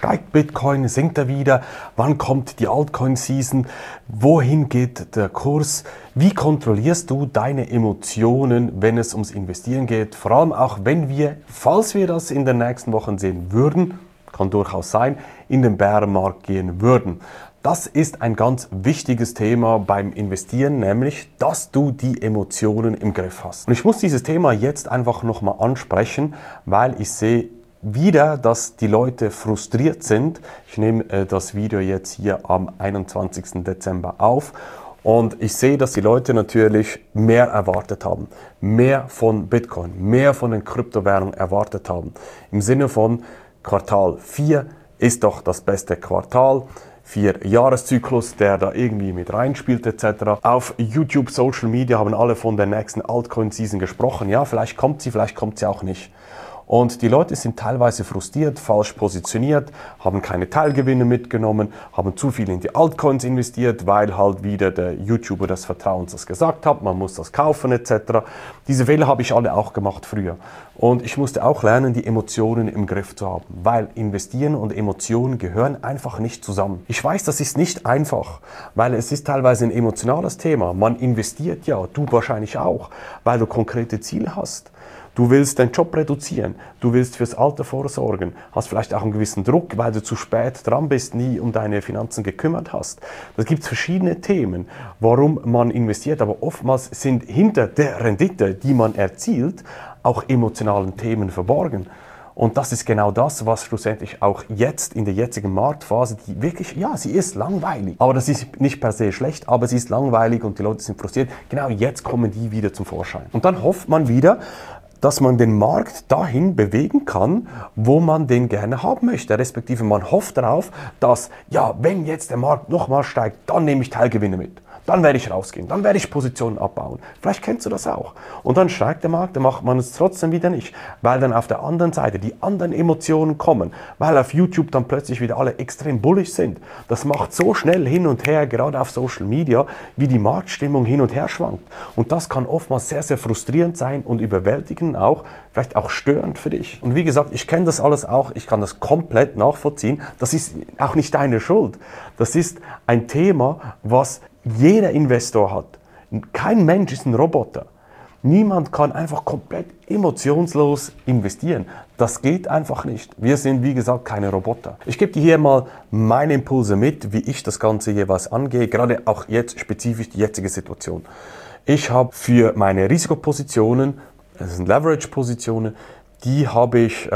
Steigt Bitcoin? Sinkt er wieder? Wann kommt die Altcoin-Season? Wohin geht der Kurs? Wie kontrollierst du deine Emotionen, wenn es ums Investieren geht? Vor allem auch, wenn wir, falls wir das in den nächsten Wochen sehen würden, kann durchaus sein, in den Bärenmarkt gehen würden. Das ist ein ganz wichtiges Thema beim Investieren, nämlich, dass du die Emotionen im Griff hast. Und ich muss dieses Thema jetzt einfach nochmal ansprechen, weil ich sehe wieder, dass die Leute frustriert sind. Ich nehme das Video jetzt hier am 21. Dezember auf. Und ich sehe, dass die Leute natürlich mehr erwartet haben. Mehr von Bitcoin, mehr von den Kryptowährungen erwartet haben. Im Sinne von Quartal 4 ist doch das beste Quartal. 4-Jahreszyklus, der da irgendwie mit reinspielt etc. Auf YouTube, Social Media haben alle von der nächsten Altcoin-Season gesprochen. Ja, vielleicht kommt sie auch nicht. Und die Leute sind teilweise frustriert, falsch positioniert, haben keine Teilgewinne mitgenommen, haben zu viel in die Altcoins investiert, weil halt wieder der YouTuber des Vertrauens das gesagt hat, man muss das kaufen etc. Diese Fehler habe ich alle auch gemacht früher. Und ich musste auch lernen, die Emotionen im Griff zu haben, weil Investieren und Emotionen gehören einfach nicht zusammen. Ich weiß, das ist nicht einfach, weil es ist teilweise ein emotionales Thema. Man investiert ja, du wahrscheinlich auch, weil du konkrete Ziele hast. Du willst deinen Job reduzieren, du willst fürs Alter vorsorgen, hast vielleicht auch einen gewissen Druck, weil du zu spät dran bist, nie um deine Finanzen gekümmert hast. Da gibt es verschiedene Themen, warum man investiert, aber oftmals sind hinter der Rendite, die man erzielt, auch emotionalen Themen verborgen. Und das ist genau das, was schlussendlich auch jetzt in der jetzigen Marktphase, die wirklich, ja, sie ist langweilig. Aber das ist nicht per se schlecht, aber sie ist langweilig und die Leute sind frustriert. Genau jetzt kommen die wieder zum Vorschein. Und dann hofft man wieder, dass man den Markt dahin bewegen kann, wo man den gerne haben möchte. Respektive man hofft darauf, dass, ja, wenn jetzt der Markt nochmal steigt, dann nehme ich Teilgewinne mit. Dann werde ich rausgehen, dann werde ich Positionen abbauen. Vielleicht kennst du das auch. Und dann steigt der Markt, dann macht man es trotzdem wieder nicht, weil dann auf der anderen Seite die anderen Emotionen kommen, weil auf YouTube dann plötzlich wieder alle extrem bullish sind. Das macht so schnell hin und her, gerade auf Social Media, wie die Marktstimmung hin und her schwankt. Und das kann oftmals sehr, sehr frustrierend sein und überwältigend auch, vielleicht auch störend für dich. Und wie gesagt, ich kenne das alles auch, ich kann das komplett nachvollziehen. Das ist auch nicht deine Schuld. Das ist ein Thema, was jeder Investor hat. Kein Mensch ist ein Roboter. Niemand kann einfach komplett emotionslos investieren. Das geht einfach nicht. Wir sind, wie gesagt, keine Roboter. Ich gebe dir hier mal meine Impulse mit, wie ich das Ganze jeweils angehe, gerade auch jetzt spezifisch die jetzige Situation. Ich habe für meine Risikopositionen, das sind Leverage-Positionen, die habe ich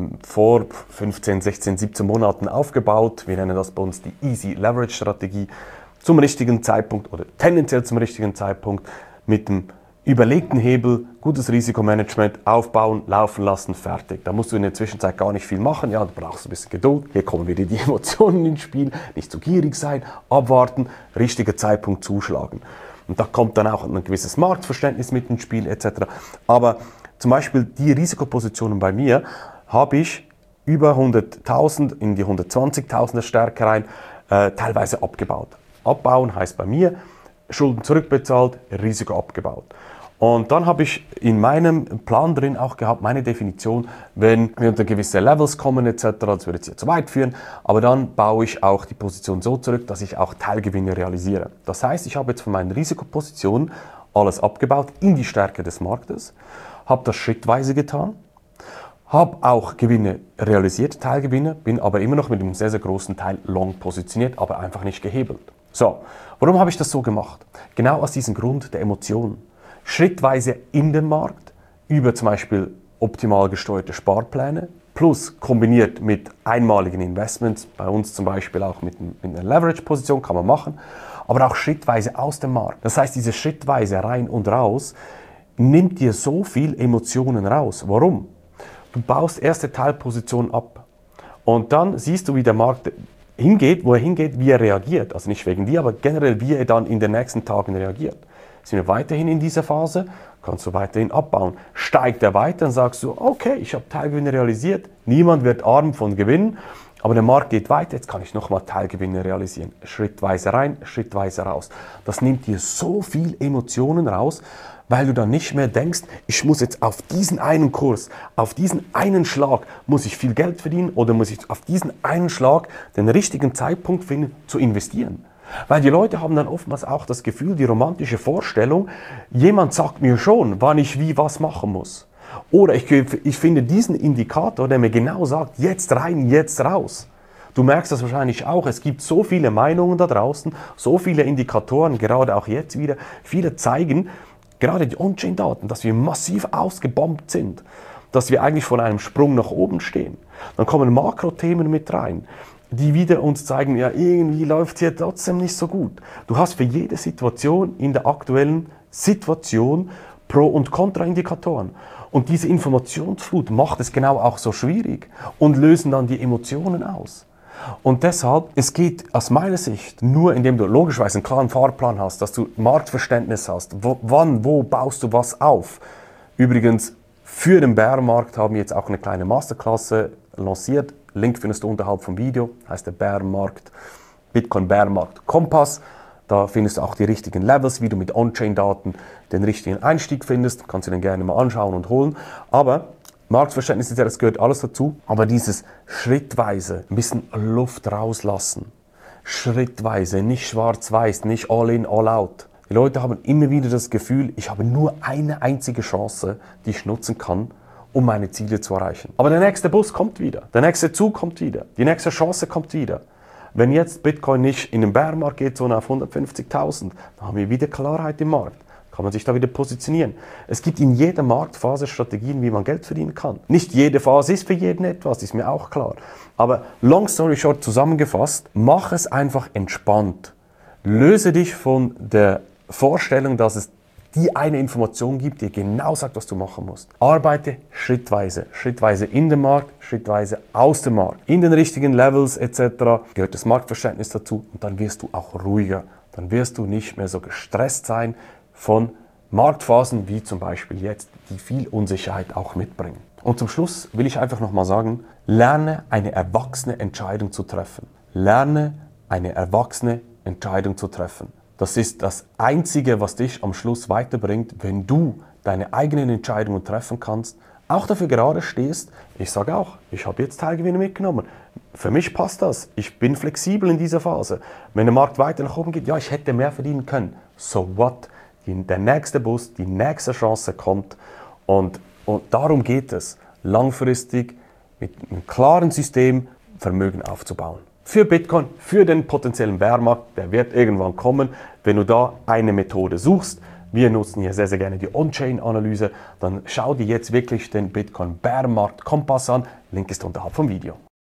vor 15, 16, 17 Monaten aufgebaut. Wir nennen das bei uns die Easy Leverage Strategie. Zum richtigen Zeitpunkt oder tendenziell zum richtigen Zeitpunkt mit dem überlegten Hebel, gutes Risikomanagement, aufbauen, laufen lassen, fertig. Da musst du in der Zwischenzeit gar nicht viel machen, ja, du brauchst ein bisschen Geduld, hier kommen wieder die Emotionen ins Spiel, nicht zu gierig sein, abwarten, richtiger Zeitpunkt zuschlagen. Und da kommt dann auch ein gewisses Marktverständnis mit ins Spiel etc. Aber zum Beispiel die Risikopositionen bei mir habe ich über 100.000 in die 120.000er Stärke rein, teilweise abgebaut. Abbauen heißt bei mir, Schulden zurückbezahlt, Risiko abgebaut. Und dann habe ich in meinem Plan drin auch gehabt, meine Definition, wenn wir unter gewisse Levels kommen etc., das würde jetzt hier zu weit führen, aber dann baue ich auch die Position so zurück, dass ich auch Teilgewinne realisiere. Das heißt, ich habe jetzt von meinen Risikopositionen alles abgebaut in die Stärke des Marktes, habe das schrittweise getan, habe auch Gewinne realisiert, Teilgewinne, bin aber immer noch mit einem sehr, sehr großen Teil long positioniert, aber einfach nicht gehebelt. So, warum habe ich das so gemacht? Genau aus diesem Grund der Emotionen. Schrittweise in den Markt, über zum Beispiel optimal gesteuerte Sparpläne, plus kombiniert mit einmaligen Investments, bei uns zum Beispiel auch mit einer Leverage-Position, kann man machen, aber auch schrittweise aus dem Markt. Das heißt, diese schrittweise rein und raus nimmt dir so viel Emotionen raus. Warum? Du baust erste Teilposition ab und dann siehst du, wie der Markt hingeht, wo er hingeht, wie er reagiert. Also nicht wegen dir, aber generell, wie er dann in den nächsten Tagen reagiert. Sind wir weiterhin in dieser Phase, kannst du weiterhin abbauen. Steigt er weiter, dann sagst du, okay, ich habe Teilgewinne realisiert, niemand wird arm von Gewinnen, aber der Markt geht weiter, jetzt kann ich nochmal Teilgewinne realisieren. Schrittweise rein, schrittweise raus. Das nimmt dir so viel Emotionen raus, weil du dann nicht mehr denkst, ich muss jetzt auf diesen einen Kurs, auf diesen einen Schlag, muss ich viel Geld verdienen oder muss ich auf diesen einen Schlag den richtigen Zeitpunkt finden, zu investieren. Weil die Leute haben dann oftmals auch das Gefühl, die romantische Vorstellung, jemand sagt mir schon, wann ich wie was machen muss. Oder ich finde diesen Indikator, der mir genau sagt, jetzt rein, jetzt raus. Du merkst das wahrscheinlich auch, es gibt so viele Meinungen da draußen, so viele Indikatoren, gerade auch jetzt wieder. Viele zeigen, gerade die On-Chain-Daten, dass wir massiv ausgebombt sind, dass wir eigentlich von einem Sprung nach oben stehen. Dann kommen Makrothemen mit rein, die wieder uns zeigen, ja, irgendwie läuft es hier trotzdem nicht so gut. Du hast für jede Situation in der aktuellen Situation Pro- und Kontraindikatoren. Und diese Informationsflut macht es genau auch so schwierig und lösen dann die Emotionen aus. Und deshalb, es geht aus meiner Sicht nur, indem du logischerweise einen klaren Fahrplan hast, dass du Marktverständnis hast, wo baust du was auf. Übrigens, für den Bärenmarkt haben wir jetzt auch eine kleine Masterklasse lanciert. Link findest du unterhalb vom Video, heißt der Bärenmarkt, Bitcoin Bärenmarkt Kompass. Da findest du auch die richtigen Levels, wie du mit On-Chain-Daten den richtigen Einstieg findest. Kannst du den gerne mal anschauen und holen. Aber Marktverständnis, das gehört alles dazu. Aber dieses schrittweise ein bisschen Luft rauslassen. Schrittweise, nicht schwarz-weiß, nicht all in, all out. Die Leute haben immer wieder das Gefühl, ich habe nur eine einzige Chance, die ich nutzen kann, um meine Ziele zu erreichen. Aber der nächste Bus kommt wieder. Der nächste Zug kommt wieder. Die nächste Chance kommt wieder. Wenn jetzt Bitcoin nicht in den Bärenmarkt geht, sondern auf 150.000, dann haben wir wieder Klarheit im Markt. Kann man sich da wieder positionieren. Es gibt in jeder Marktphase Strategien, wie man Geld verdienen kann. Nicht jede Phase ist für jeden etwas, ist mir auch klar. Aber long story short zusammengefasst, mach es einfach entspannt. Löse dich von der Vorstellung, dass es die eine Information gibt, die genau sagt, was du machen musst. Arbeite schrittweise. Schrittweise in den Markt, schrittweise aus dem Markt. In den richtigen Levels etc. gehört das Marktverständnis dazu und dann wirst du auch ruhiger. Dann wirst du nicht mehr so gestresst sein von Marktphasen wie zum Beispiel jetzt, die viel Unsicherheit auch mitbringen. Und zum Schluss will ich einfach nochmal sagen, lerne eine erwachsene Entscheidung zu treffen. Lerne eine erwachsene Entscheidung zu treffen. Das ist das Einzige, was dich am Schluss weiterbringt, wenn du deine eigenen Entscheidungen treffen kannst, auch dafür gerade stehst. Ich sage auch, ich habe jetzt Teilgewinne mitgenommen. Für mich passt das. Ich bin flexibel in dieser Phase. Wenn der Markt weiter nach oben geht, ja, ich hätte mehr verdienen können. So what? Der nächste Bus, die nächste Chance kommt und darum geht es, langfristig mit einem klaren System Vermögen aufzubauen. Für Bitcoin, für den potenziellen Bärmarkt, der wird irgendwann kommen, wenn du da eine Methode suchst. Wir nutzen hier sehr, sehr gerne die On-Chain-Analyse. Dann schau dir jetzt wirklich den Bitcoin Bärmarkt Kompass an. Link ist unterhalb vom Video.